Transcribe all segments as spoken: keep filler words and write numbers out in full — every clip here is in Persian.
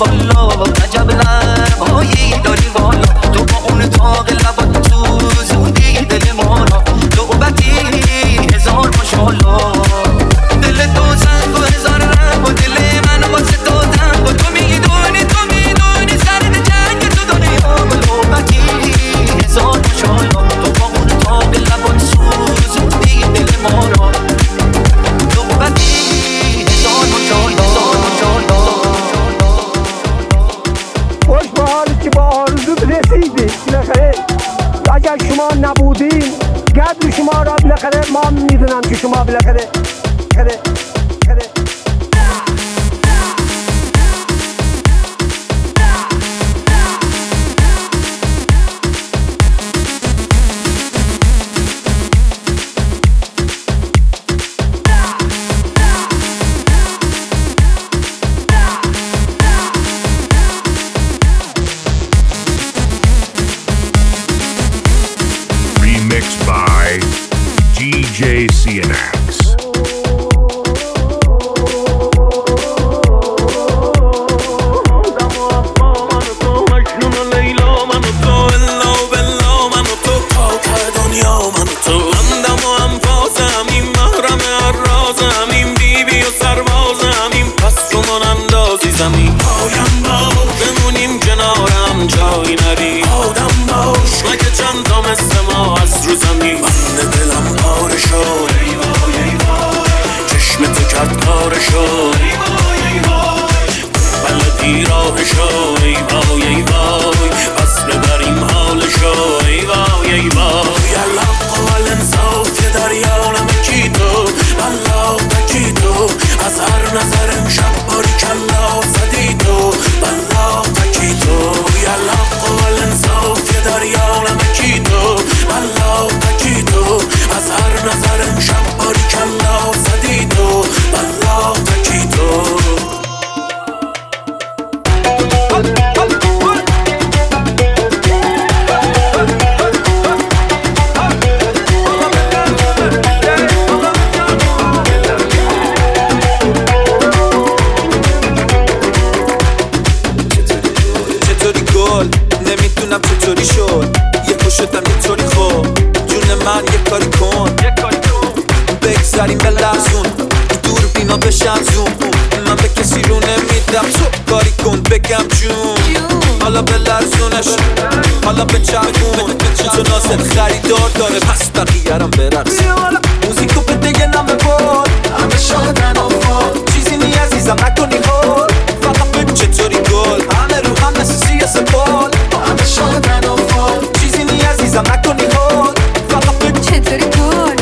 والا عجب لبهایی داری والا تو با اون تاق لبات سوزوندی دل ما را لعبتی هزار ماشالله دل تو سنگ و هزار رنگ و دل من واسه تو تنگ و تو میدونی تو میدونی سرد جنگ تو دنیا لعبتی هزار ماشالله تو با اون تاق لبات سوزوندی دل ما را لعبتی هزار ماشالله خوش به حالی که با آرزو رسیدید بالاخره اگر شما نبودین قدر شما را بالاخره ما میدونم که شما بالاخره خره خره Remixed by D J Cianax. زمین پایم باش بمونیم کنارم جایی نری آدم باش مگه چند تا مثل ما از رو زمین من دلم پاره شد چشم تو کرد کارشو بلدی راهشو ای وای ای وای پس ببریم حالشو ای وای ای وای الحق و الانصاف که دریا نمکی تو بلا تکی تو از هر نظر امشب باری کلا زدی تو بلا تکی تو الحق و الانصاف که دریا نمکی تو بلا تکی تو از هر نظر امشب باری کلا زدی تو بلا تکی تو نمیدونم چطوری شد یه خوش شدم یه طوری خوب جون من یه کاری کن بگذاریم به لحظون دور بینا بشم زون من به کسی رو نمیدم تو کاری کن بگم جون حالا به لرزونش حالا به چرخون تو نازت خریدار داره پس بقیه‌رم برقص موزیکو بده یه نمه بار همه شادن و فال چیزی نی عزیزم نکنی حال فقط بگو چطوری گل همه رو هم مثل سیاس بال همه شادن و فال چیزی نی عزیزم نکنی حال فقط بگو چطوری گل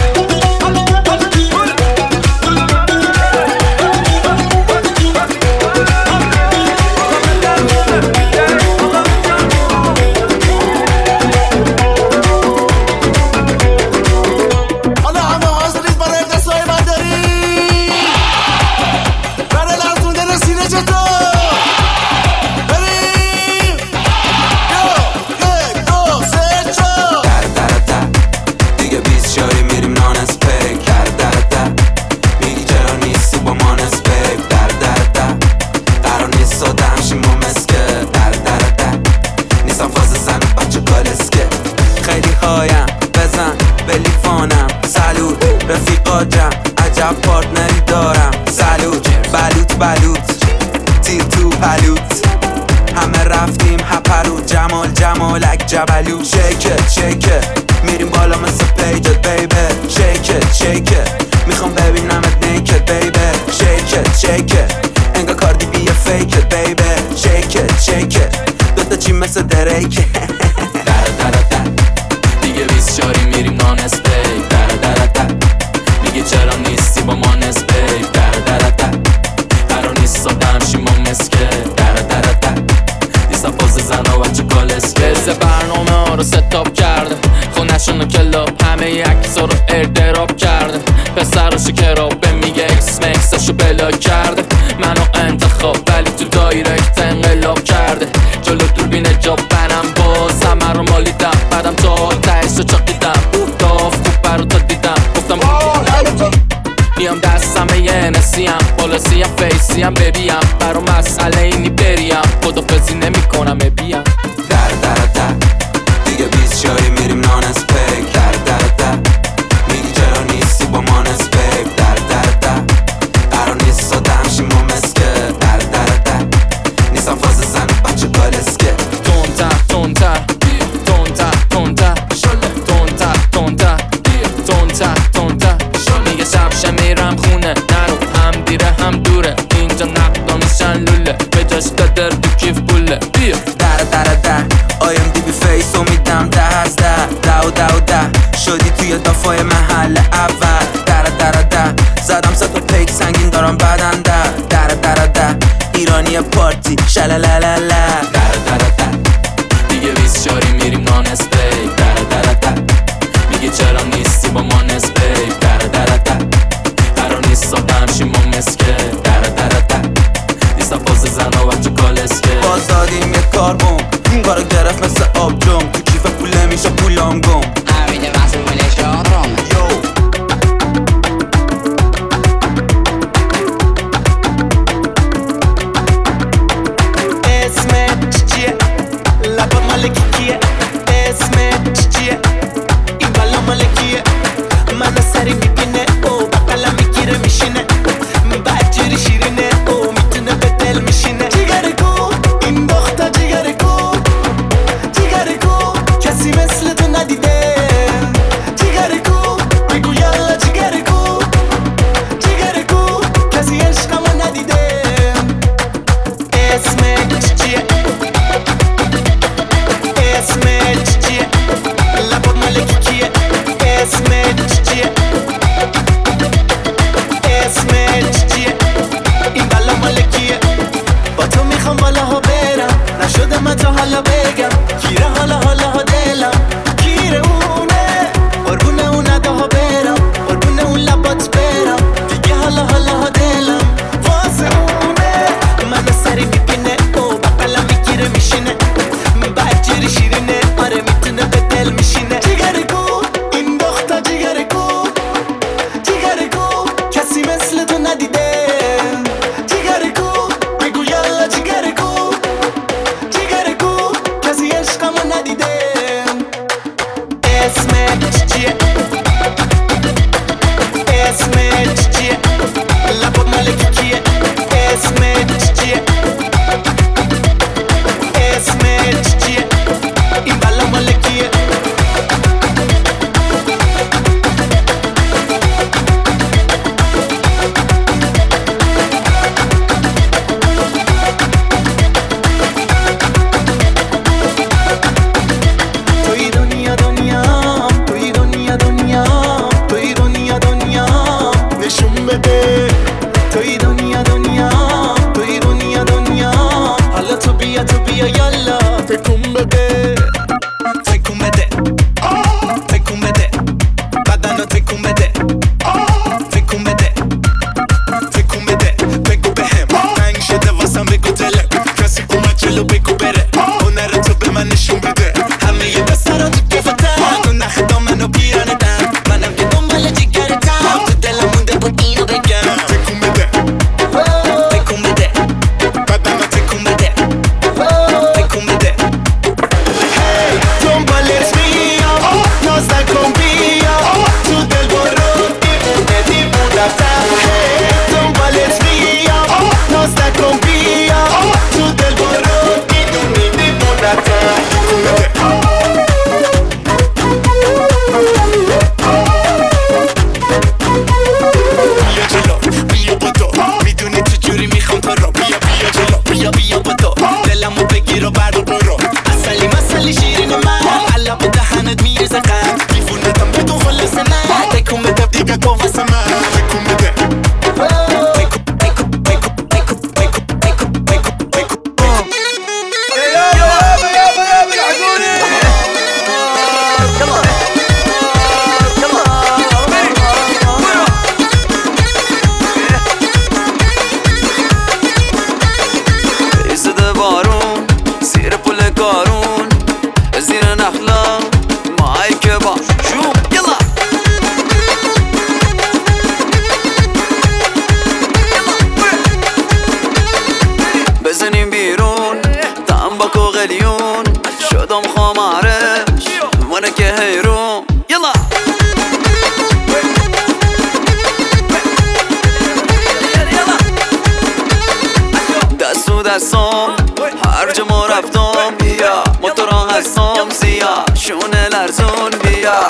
عجب پارتنری دارم سلوت بلوت بلوت تیر تو پلوت همه رفتیم هپرو جمال جمالک جبلو شیکت شیکت میریم بالا مثل پیجت بیبه شیکت شیکت میخوام ببینمت نیکت بیبه شیکت شیکت انگار کاردی بیه فیکت بیبه شیکت شیکت دوتا چی مثل دریکه در در در دیگه بیس شاری میریم نان اسپیک در در در میگه چرا نیستی با ما نسبیک در در در قرار نیست سادم شیما مسکه در در در نیستم فاز زن و بچه کالسکه سه برنامه ها رو ستاپ کرده خونشون و کلاب همه یکسا رو اردراب کرده پسر و شکرابه میگه اکس مکسشو بلاک کرده منو انتخاب ولی تو دایرکت انقلاب کرده جلو دوربین جاب برم باز همه رو مالیدم بعدم تا تهش رو چاقیدم داف خوب برو تا دیدم گفتم میام دستم یه نسیم بالا فارسی هم فیسی هم ببیم برا مسئله اینی بریم خدافزی نمی کنم بیم در در در دیگه بیست شایی میریم نان اسپیک در در در میگی چرا نیستی با من اسپیک در در در قرار نیست سادم شیم و مسکه در در در نیستم فاز زن بچه کالسکه تونتر تونتر تونتر تونتر تونتر تونتر تونتر تونتر میگه شب شب میرم خونه نرو هم دیره هم دوره اینجا نقدا میشن لوله به جاش قدر تو کیف پوله بیا در در در آیم دی بی فیس و میدم ده از ده ده و ده و ده شدی توی دافای محل اول در در در زدم سه تا پیک سنگین دارم بدن در در در در ایرانی پارتی شلالالala در در در دیگه بیست شاری میریم نان اسپیک در در در میگه چرا نیستی با ما نسبیک در در در قرار نیست سادم شیم و مسکه در در در نیستم باز زن و بچه کالسکه باز دادیم یه کاربون کارو گرفت مثل آب جم تو کیف پوله میشه پولام گم Avete más un شادرم اسمت چیه؟ لبات مال کیه؟ اسمت چیه؟ این بالا مال کیه؟ منو سری میبینه او بقلا میگیره میشینه بدجوری شیرینه او میتونه به دل میشینه جیگره کو این دختر جیگره کو جیگره کو کسی مثل تو ندیده جیگره کو بگو یالا جیگره کو جیگره کو کسی عشقمو ندیده اسمت چیه؟ اسمت چیه؟ لبات مال کیه؟ اسمت چیه؟ اسمت چیه؟ این بالا مال کیه؟ با تو میخوام بالاها برم نشده من تا حالا بگم گیره حالا حالا ها دلم گیره اونه قربونه اون نداها برم قربونه اون لبات برم دیگه حالا حالا ها دلم واسه اونه منو سری میبینه او بقلا میگیره میشینه بدجوری شیرینه آره میتونه به دل میشینه جیگره کو این دختر جیگره کو جیگره کو کسی مثل تو ندیده جیگره کو بگو یالا جیگره کو جیگره کو کسی عشقمو ندیده اسمت چیه؟ اسمت چیه؟ لبات مال کیه؟ اسمت چیه؟ اسمت چیه؟ این بالا مال کیه؟ توی دنیا دنیا توی دنیا دنیا توی دنیا دنیا نشون بده توی دنیا دنیا توی دنیا دنیا حالا تو بیا تو بیا یالا تکون بده تکون بده تکون بده بدنو تکون بده تکون بده تکون بده بگو بهم تنگ شده واسم بگو دلم کسی اومد جلو بگو بره هنر تو به من نشون بده همه یه بسرا تو کفتن تو نخدا منو پیرانتن منم که دنبال جگرتم تو دلم مونده بود اینو بگم تکون بده تکون بده بدنو تکون بده تکون بده دنبالت میام ناز نکن بیا تو دل برو دیوونه دیوونه رفتم دنبالت میام ناز نکن بیا تو دل برو دیوونه دیوونه رفتم بیا جلو بیا بدو میدونی چجوری میخوام تو رو بیا بیا جلو بیا بیا بدو دلمو بگیر و برو برو اصلی مسلی شیرین من علا به دهنت میرزه قند دیوونتم بدون خلاص من تکون بده دیگه تو واسه من تکون بده ایستاده بارون زیر پل کارون زیر نخلا مایی که با شوم یلا بزنیم بیرون تنباک و قلیون شدم خمارش منه که حیرون یلا دستو دستم هر جا ما رفتم بیا موتورا هستم زیا شونه لرزون بیا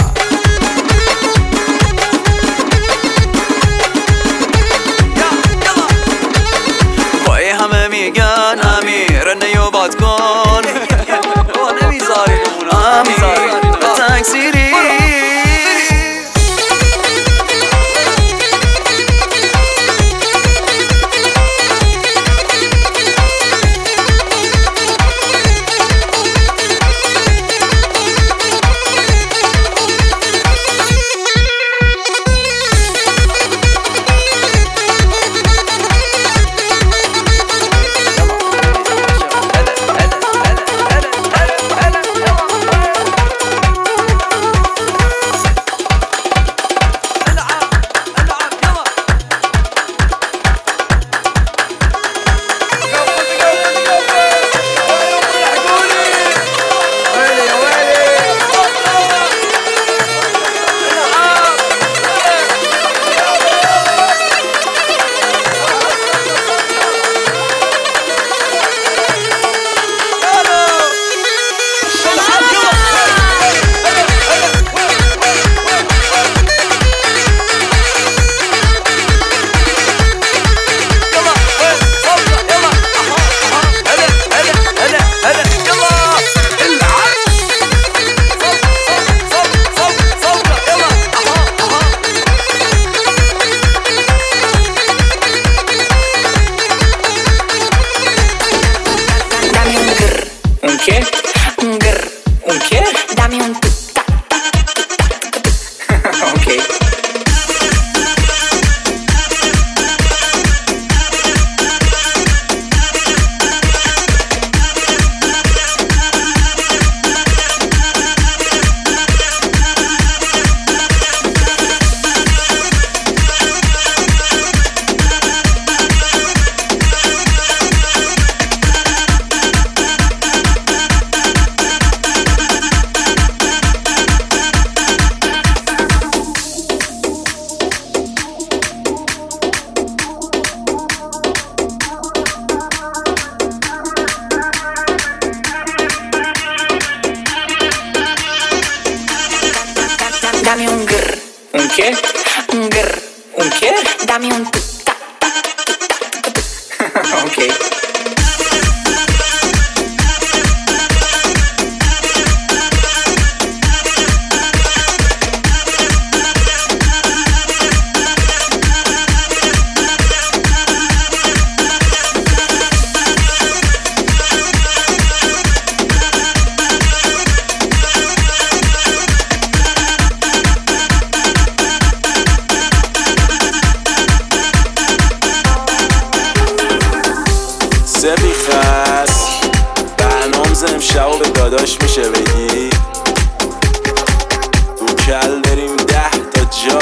وای همه میگن امیر نیو باد کن نمیذاری امیر تنگسیری Dame un grr. ¿Un qué? Un grr. ¿Un qué? Dame un tic tac tac tac tac. Ok. امشب به داداش میشه بگی تو کل بریم ده تا جا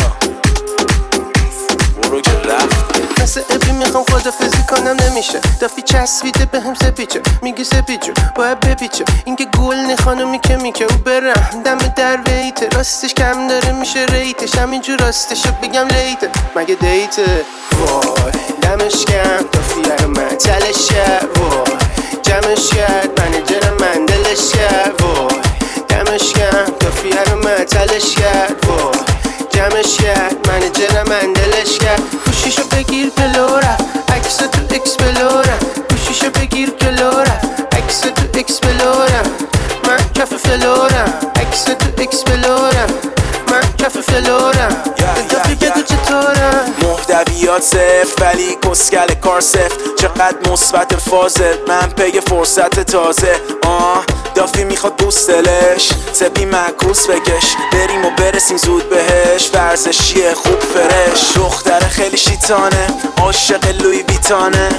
برو که رفت مثل ابی میخوام خدافزی کنم نمیشه دافی چسبیده به هم سپیچه میگی سپیچه باید بپیچه اینکه گل نخانمی که میکه او برم دم در ویته راستش کم داره میشه ریتش همینجور راستشو بگم لیته مگه دیته وای دمش کم دافی من تلشه وای جمعش کرد منجر من دلش کرد وای دمش کم کافی رو معطلش کرد وای جمعش کرد منجر من دلش کرد گوشیشو بگیر پلورم عکس تو اکسپلورم گوشیشو بگیر پلورم عکس تو اکسپلورم من کف فلورم عکس تو اکسپلورم من کف فلورم دافی بگو چطورم محتویات صفر ولی کسکل کار سفت چقدر مثبت فاضل من پی فرصت تازه آه دافی میخواد بوستلش سپی معکوس بکش بریم و برسیم زود بهش ورزشیه خوب فرش دختر خیلی شیطانه عاشق لوی ویتانه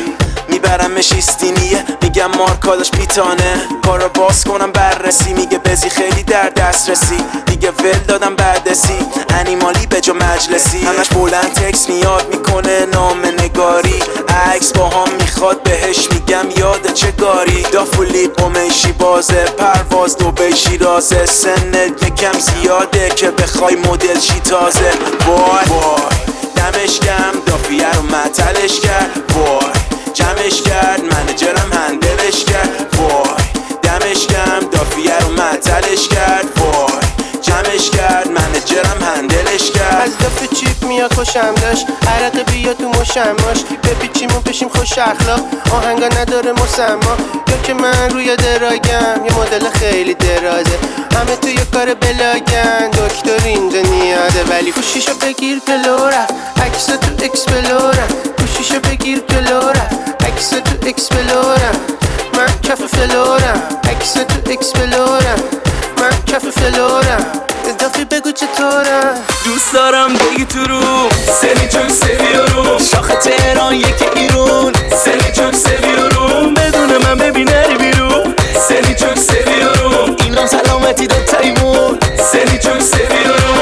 میبرمش ایستینیه میگم مارکاداش پیتانه کارو باز کنم بررسی میگه بزی خیلی در دسترسی دیگه ول دادم بردسی انیمالی به جا مجلسی همش بلند تکس میاد میکنه نام نگاری عکس با هم میخواد بهش میگم یاد چه گاری دافولی قمیشی بازه پرواز دو بیشی رازه سنت یکم زیاده که بخوای مدل شی تازه وای وای دمش گم دافیه رو معطلش کرد وای جمعش کرد منجرم هندلش کرد وای دمش گم دافیه رو معطلش کرد وای جمعش کرد منجرم هندلش کرد از دافه چیپ میاد خوشم داشت عرق بیا تو مشماش بپیچیم و بشیم خوش اخلاق آهنگا نداره مسما یا که من روی دراگم یه مدل خیلی درازه همه تو یه کار بلاگن دکتر اینجا نیاده ولی گوشیشو بگیر پلورم عکس تو اکسپلورم گوشیشو بگیر پلورم عکس تو اکسپلورم من کف فلورم عکس تو اکسپلورم من کف فلورم دافی بگو چطورم دوست دارم بگی تو رو سری چون سویارو شاخ تهران یکی ایرون سری چون سویارو بدون من ببین نری بیرون سری چون سویارو اینم سلامتی داد تایمون سری چون سویارو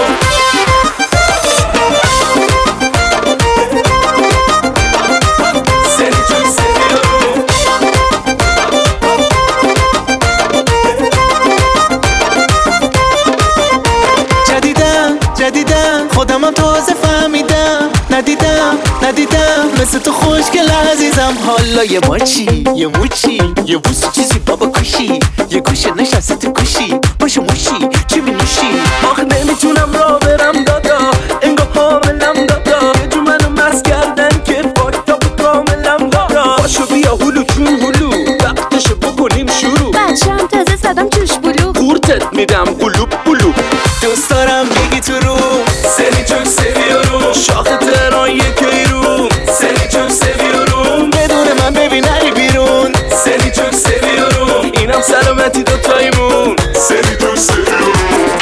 خودمم تازه فهمیدم ندیدم ندیدم مثل تو خوشگل عزیزم حالا یه ماچی یه موچی یه بوس چیزی بابا کشی یه گوشه نشسته تو کشی باشه موشی چی می نوشی آخه نمیتونم را برم دادا انگار حاملم دادا یه جو منو مست کردن که فاکتا بود کاملم دادا باشو بیا هلو چون هلو وقتشو بکنیم شروع بچم تازه زدم جوش بلو قورتت میدم قلوب قلوب دوست دارم بگی تو رو سری چون سویارو شاخ تهران یک ایرون سری چون سویارو بدون من ببین نری بیرون سری چون سویارو اینم سلامتی دو تایمون سری چون سویارو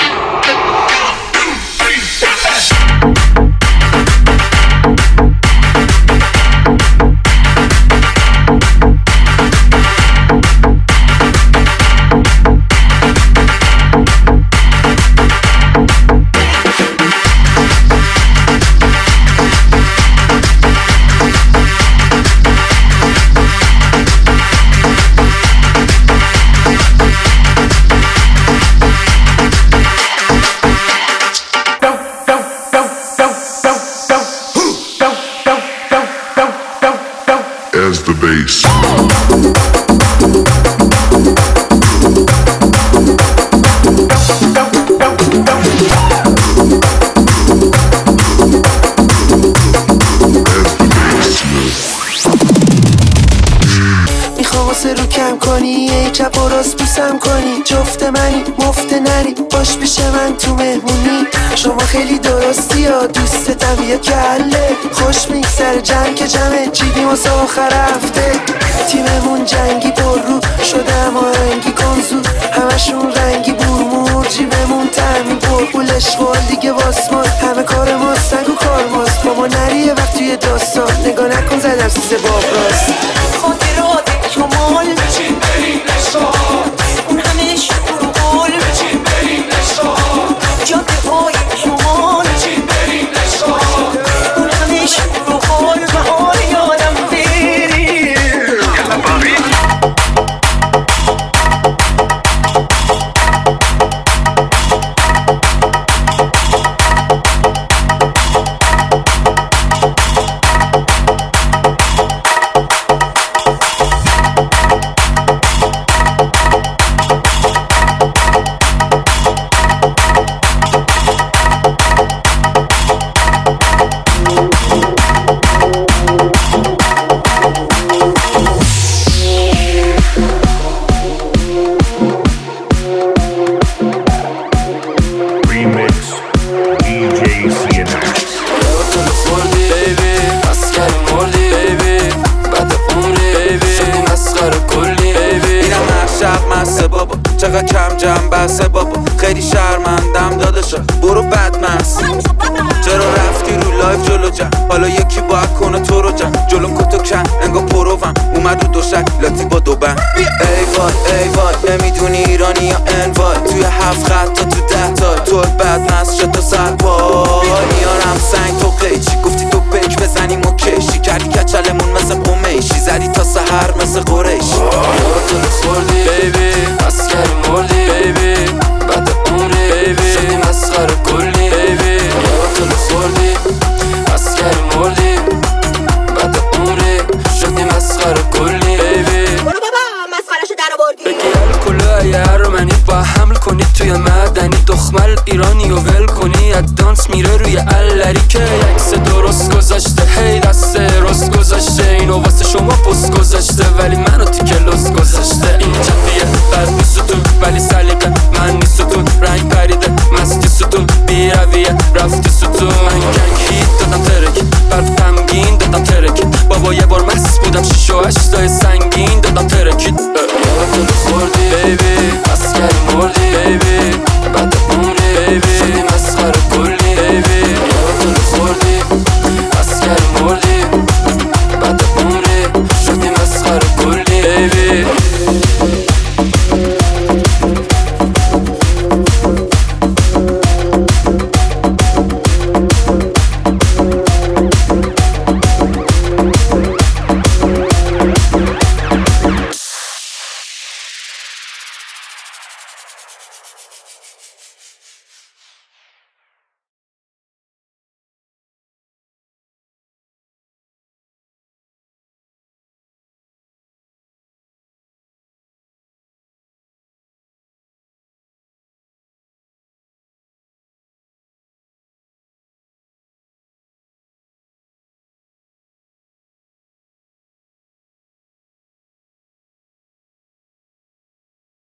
As the bass. میخوام واسه رو کم کنی یه چپ و راست بوسم کنی جفت منی مفت نری باش پیش من تو مهمونی شما خیلی درستی یا دوستتم یه کله خوش میگذره جمع که جمعه جیبیم واسه آخر هفته تیممون جنگی پر رو شده اما رنگی کنزو همشون رنگی بورمور جیبمون ترمین پر پول اشغال دیگه واسمان همه کار ماست نگو کار ماست بابا نریه وقت توی داستان نگاه نکن زدم سیزه باب راست خاطرات شمال بچین بریم نشان اون همه شکر و گل بچین بریم نشان جاده های شمال بچین بریم نشان اون همه شکر و گل بهار یادم بری یلا بابی چقدر کم جمع بسه بابا خیلی شرمندم داداشا برو بدمست چرا رفتی رو لایف جلو جم حالا یکی باید کنه تو رو جم جلوم کتو کن انگا پروم اومد رو دوشک لاتی با دوبن ای وای ای وای نمیدونی ایرانی یا انوای توی هفت خط تا تو ده تا تو بعد نست شد تا سر پای میارم سنگ تو قیچی گفتی تو پیک بزنیم و کشی کردی کچلمون مثل قمیشی زدی تا سحر مثل قریشی تو خوردی بیبی اسکر مردی بیبی بعد عمری بیبی شدی مسخره کلی بیبی تو خوردی اسکر مردی بعد عمری شدی مسخره کلی بیبی برو بابا مسخرهشو در آوردی بگی الکل یه ارمنی با حمل کنی توی معدنی دخمل ایرانی و ول کنی ادانس میره روی الری که یکس درست گذاشته هی دست راست گذاشته اینو واسه شما پست گذاشته ولی منو تیکه لست گذاشته این جدیه بد نیستون ولی سلیقه من نیستون رنگ پریده مستی ستون بی رویه رفتی ستون من گنگ هیت دادم ترک بعد غمگین دادم ترک بابا یه بار مست بودم شیش و هشتای